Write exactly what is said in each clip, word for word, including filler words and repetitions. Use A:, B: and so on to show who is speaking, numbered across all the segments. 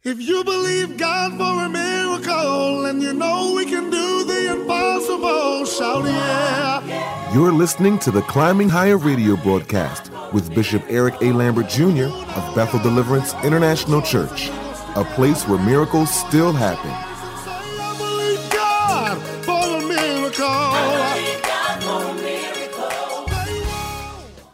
A: If you believe God for a miracle and you know we can do the impossible, shout yeah.
B: You're listening to the Climbing Higher radio broadcast with Bishop Eric A. Lambert Junior of Bethel Deliverance International Church, a place where miracles still happen.
A: I believe God for a miracle. I believe God for a miracle.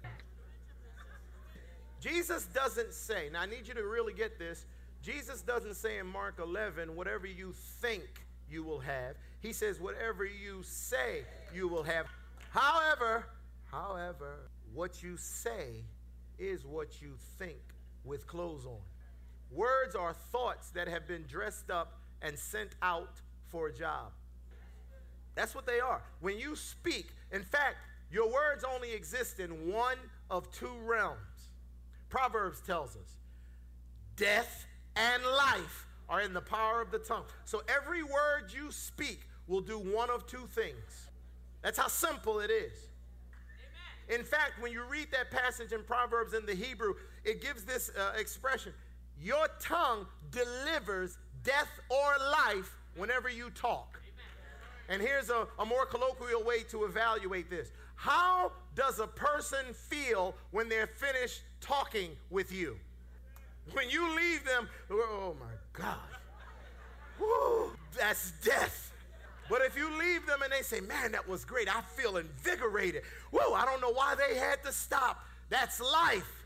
C: Jesus doesn't say, now I need you to really get this, Jesus doesn't say in Mark eleven, whatever you think you will have. He says, whatever you say you will have. However, however, what you say is what you think with clothes on. Words are thoughts that have been dressed up and sent out for a job. That's what they are. When you speak, in fact, your words only exist in one of two realms. Proverbs tells us, death and life are in the power of the tongue. So every word you speak will do one of two things. That's how simple it is. Amen. In fact, when you read that passage in Proverbs in the Hebrew, it gives this uh, expression. Your tongue delivers death or life whenever you talk. Amen. And here's a, a more colloquial way to evaluate this. How does a person feel when they're finished talking with you? When you leave them, oh my God, woo, that's death. But if you leave them and they say, man, that was great, I feel invigorated. Whoa, I don't know why they had to stop. That's life.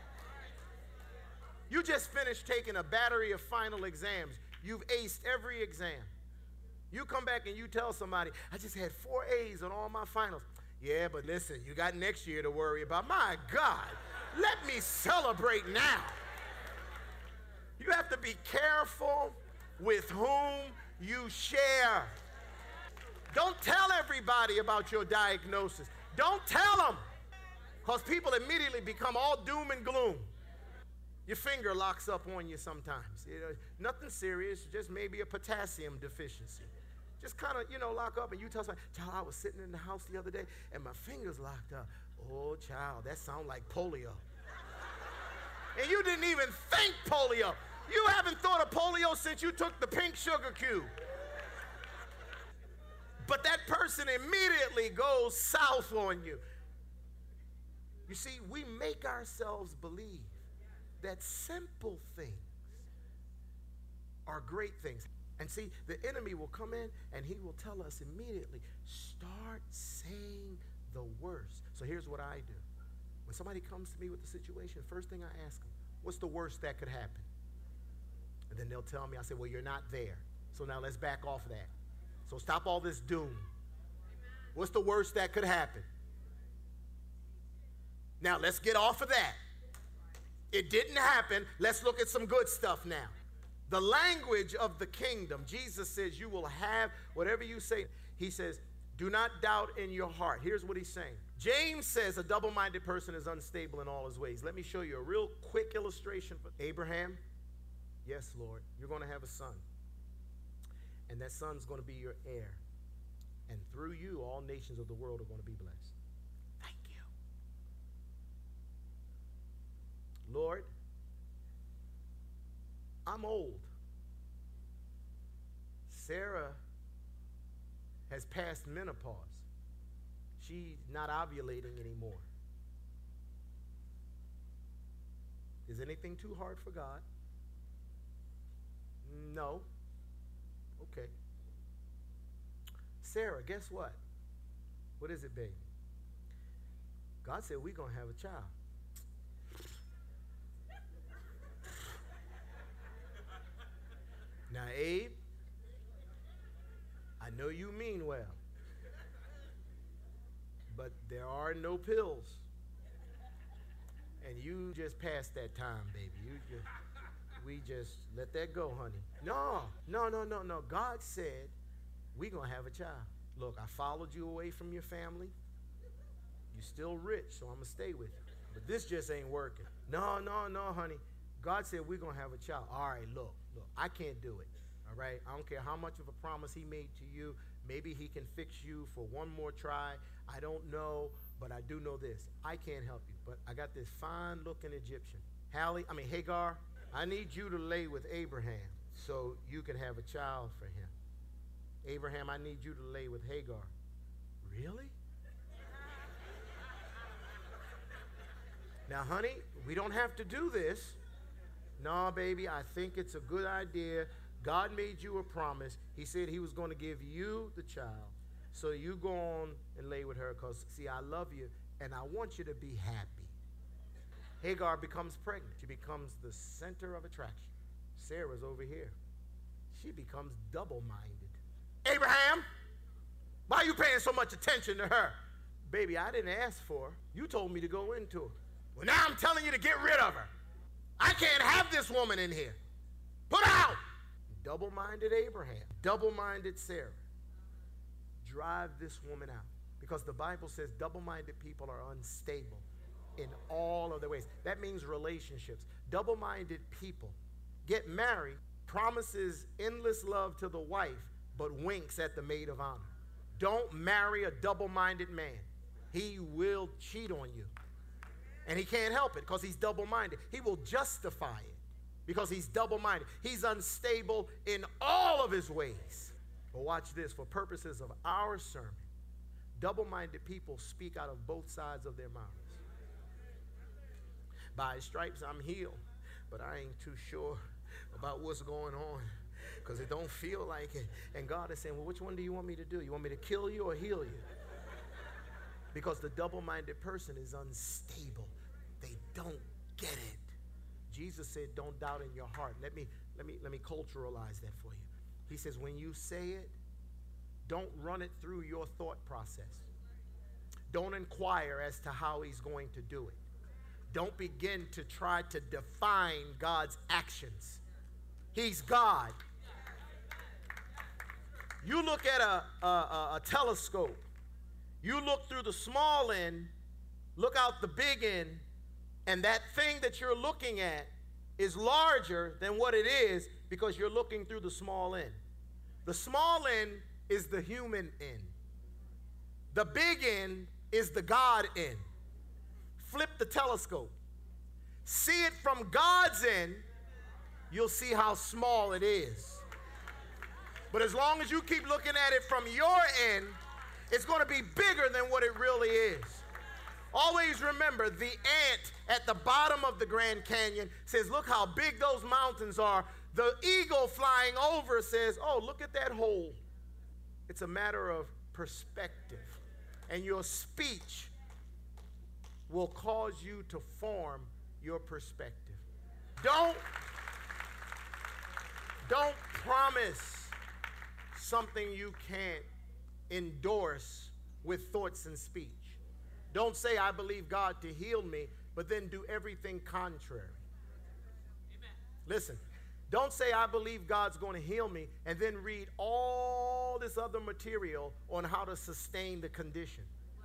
C: You just finished taking a battery of final exams. You've aced every exam. You come back and you tell somebody, I just had four A's on all my finals. Yeah, but listen, you got next year to worry about. My God, let me celebrate now. You have to be careful with whom you share. Don't tell everybody about your diagnosis. Don't tell them, because people immediately become all doom and gloom. Your finger locks up on you sometimes. You know, nothing serious, just maybe a potassium deficiency. Just kind of, you know, lock up, and you tell somebody, child, I was sitting in the house the other day, and my finger's locked up. Oh, child, that sounds like polio. And you didn't even think polio. You haven't thought of polio since you took the pink sugar cube. But that person immediately goes south on you. You see, we make ourselves believe that simple things are great things. And see, the enemy will come in and he will tell us immediately, start saying the worst. So here's what I do. When somebody comes to me with a situation, first thing I ask them, what's the worst that could happen? And then they'll tell me, I say, well, you're not there. So now let's back off that. So stop all this doom. What's the worst that could happen? Now let's get off of that. It didn't happen. Let's look at some good stuff now. The language of the kingdom. Jesus says you will have whatever you say. He says, do not doubt in your heart. Here's what he's saying. James says a double-minded person is unstable in all his ways. Let me show you a real quick illustration. For Abraham, yes, Lord, you're going to have a son. And that son's going to be your heir. And through you, all nations of the world are going to be blessed. Thank you. Lord, I'm old. Sarah has passed menopause. She's not ovulating anymore. Is anything too hard for God? No. Okay. Sarah, guess what? What is it, baby? God said we're going to have a child. Now, Abe, I know you mean well, but there are no pills. And you just passed that time, baby. You just, we just let that go, honey. No, no, no, no, no. God said we're going to have a child. Look, I followed you away from your family. You're still rich, so I'm going to stay with you. But this just ain't working. No, no, no, honey. God said we're going to have a child. All right, look, look, I can't do it. All right? I don't care how much of a promise he made to you. Maybe he can fix you for one more try. I don't know, but I do know this. I can't help you, but I got this fine-looking Egyptian. Hallie, I mean Hagar. I need you to lay with Abraham so you can have a child for him. Abraham, I need you to lay with Hagar. Really? Now, honey, we don't have to do this. No, baby, I think it's a good idea. God made you a promise. He said he was going to give you the child. So you go on and lay with her because, see, I love you and I want you to be happy. Hagar becomes pregnant. She becomes the center of attraction. Sarah's over here. She becomes double-minded. Abraham, why are you paying so much attention to her? Baby, I didn't ask for her. You told me to go into her. Well, now I'm telling you to get rid of her. I can't have this woman in here. Put her out. Double-minded Abraham, double-minded Sarah. Drive this woman out. Because the Bible says double-minded people are unstable in all of their ways. That means relationships. Double-minded people get married, promises endless love to the wife, but winks at the maid of honor. Don't marry a double-minded man. He will cheat on you. And he can't help it because he's double-minded. He will justify it because he's double-minded. He's unstable in all of his ways. But watch this. For purposes of our sermon, double-minded people speak out of both sides of their mouths. By his stripes I'm healed, but I ain't too sure about what's going on because it don't feel like it. And God is saying, well, which one do you want me to do? You want me to kill you or heal you? Because the double-minded person is unstable. They don't get it. Jesus said, don't doubt in your heart. Let me, let me, let me culturalize that for you. He says, when you say it, don't run it through your thought process. Don't inquire as to how he's going to do it. Don't begin to try to define God's actions. He's God. You look at a, a, a telescope. You look through the small end, look out the big end, and that thing that you're looking at is larger than what it is because you're looking through the small end. The small end is the human end. The big end is the God end. Flip the telescope. See it from God's end, you'll see how small it is. But as long as you keep looking at it from your end, it's going to be bigger than what it really is. Always remember, the ant at the bottom of the Grand Canyon says, look how big those mountains are. The eagle flying over says, oh, look at that hole. It's a matter of perspective. And your speech will cause you to form your perspective. Don't, don't promise something you can't endorse with thoughts and speech. Don't say, I believe God to heal me, but then do everything contrary. Amen. Listen, don't say, I believe God's going to heal me, and then read all this other material on how to sustain the condition.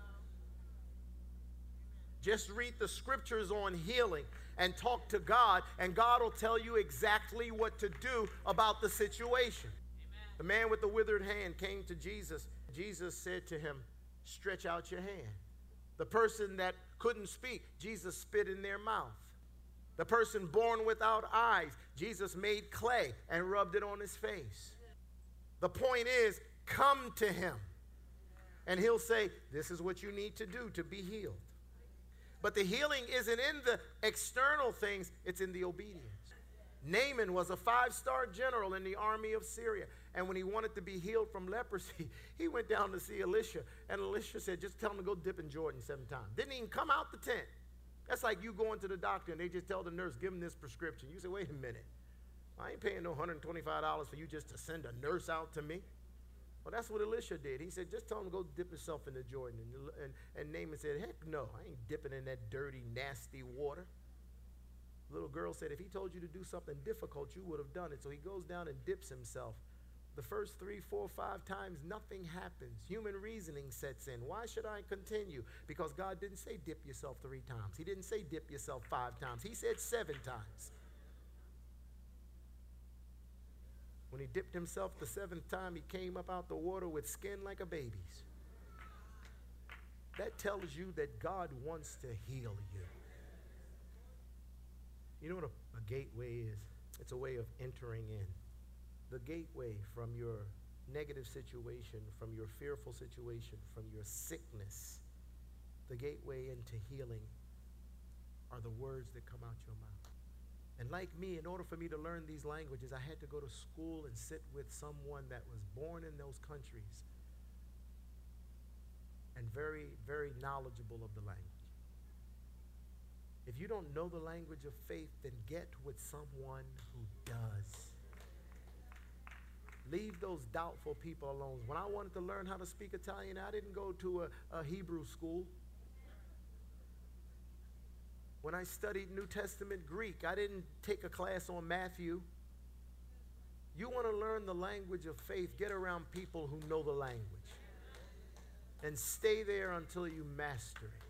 C: Just read the scriptures on healing and talk to God, and God will tell you exactly what to do about the situation. Amen. The man with the withered hand came to Jesus. Jesus said to him, stretch out your hand. The person that couldn't speak, Jesus spit in their mouth. The person born without eyes, Jesus made clay and rubbed it on his face. The point is, come to him, and he'll say, this is what you need to do to be healed. But the healing isn't in the external things, it's in the obedience. Naaman was a five-star general in the army of Syria. And when he wanted to be healed from leprosy, he went down to see Elisha. And Elisha said, just tell him to go dip in Jordan seven times. Didn't even come out the tent. That's like you going to the doctor and they just tell the nurse, give him this prescription. You say, wait a minute. I ain't paying no one hundred twenty-five dollars for you just to send a nurse out to me. Well, that's what Elisha did. He said, just tell him to go dip himself in the Jordan. And, and, and Naaman said, heck no, I ain't dipping in that dirty, nasty water. The little girl said, if he told you to do something difficult, you would have done it. So he goes down and dips himself. The first three, four, five times, nothing happens. Human reasoning sets in. Why should I continue? Because God didn't say dip yourself three times. He didn't say dip yourself five times. He said seven times. When he dipped himself the seventh time, he came up out the water with skin like a baby's. That tells you that God wants to heal you. You know what a, a gateway is? It's a way of entering in. The gateway from your negative situation, from your fearful situation, from your sickness, the gateway into healing are the words that come out your mouth. And like me, in order for me to learn these languages, I had to go to school and sit with someone that was born in those countries and very, very knowledgeable of the language. If you don't know the language of faith, then get with someone who does. Leave those doubtful people alone. When I wanted to learn how to speak Italian, I didn't go to a, a Hebrew school. When I studied New Testament Greek, I didn't take a class on Matthew. You want to learn the language of faith, get around people who know the language. And stay there until you master it.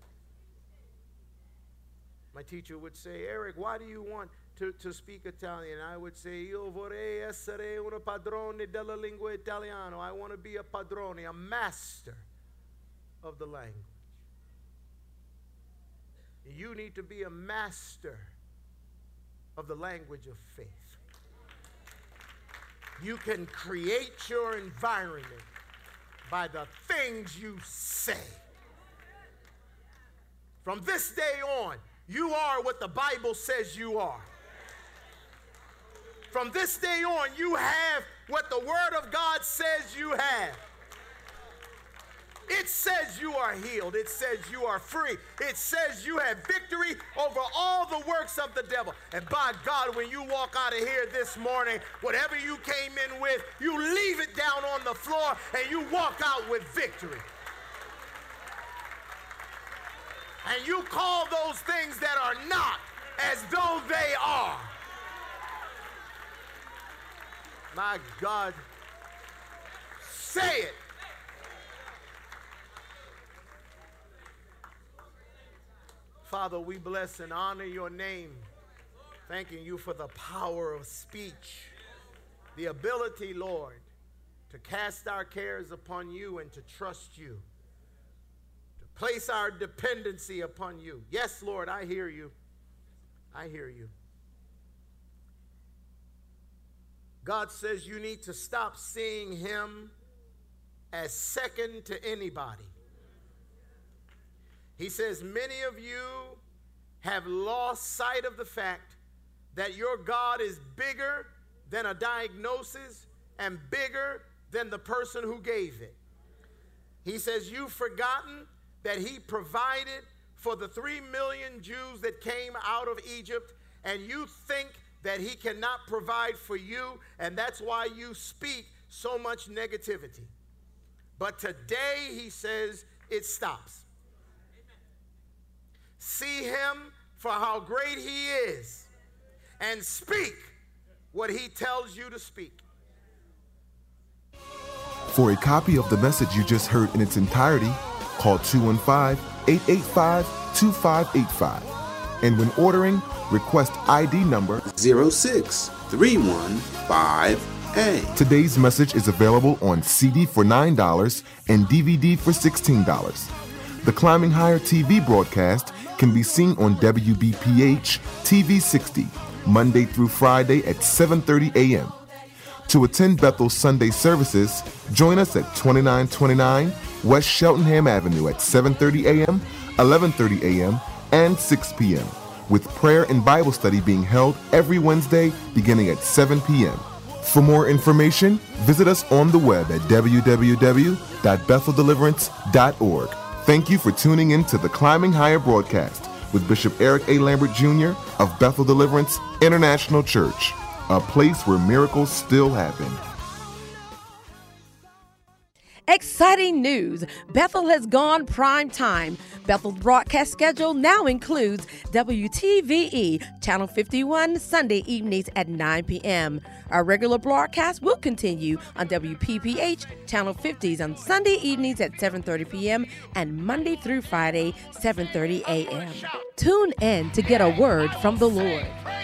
C: My teacher would say, Eric, why do you want to, to speak Italian? I would say, Io vorrei essere un padrone della lingua italiana. I want to be a padrone, a master of the language. You need to be a master of the language of faith. You can create your environment by the things you say. From this day on, you are what the Bible says you are. From this day on, you have what the Word of God says you have. It says you are healed. It says you are free. It says you have victory over all the works of the devil. And by God, when you walk out of here this morning, whatever you came in with, you leave it down on the floor and you walk out with victory. And you call those things that are not as though they are. My God, say it. Father, we bless and honor your name, thanking you for the power of speech, the ability, Lord, to cast our cares upon you and to trust you, to place our dependency upon you. Yes, Lord, I hear you. I hear you. God says you need to stop seeing him as second to anybody. He says many of you have lost sight of the fact that your God is bigger than a diagnosis and bigger than the person who gave it. He says you've forgotten that he provided for the three million Jews that came out of Egypt, and you think that he cannot provide for you, and that's why you speak so much negativity. But today, he says, it stops. See him for how great he is and speak what he tells you to speak.
B: For a copy of the message you just heard in its entirety, call two one five, eight eight five, two five eight five. And when ordering, request I D number
D: zero six three one five A.
B: Today's message is available on C D for nine dollars and D V D for sixteen dollars. The Climbing Higher T V broadcast can be seen on W B P H T V sixty, Monday through Friday at seven thirty a.m. To attend Bethel's Sunday services, join us at twenty-nine twenty-nine West Cheltenham Avenue at seven thirty a.m., eleven thirty a.m., and six p.m., with prayer and Bible study being held every Wednesday beginning at seven p.m. For more information, visit us on the web at w w w dot bethel deliverance dot org. Thank you for tuning in to the Climbing Higher broadcast with Bishop Eric A. Lambert Junior of Bethel Deliverance International Church, a place where miracles still happen.
E: Exciting news! Bethel has gone prime time. Bethel's broadcast schedule now includes W T V E Channel fifty-one Sunday evenings at nine p.m. Our regular broadcast will continue on W P P H Channel fifties on Sunday evenings at seven thirty p.m. and Monday through Friday, seven thirty a.m. Tune in to get a word from the Lord.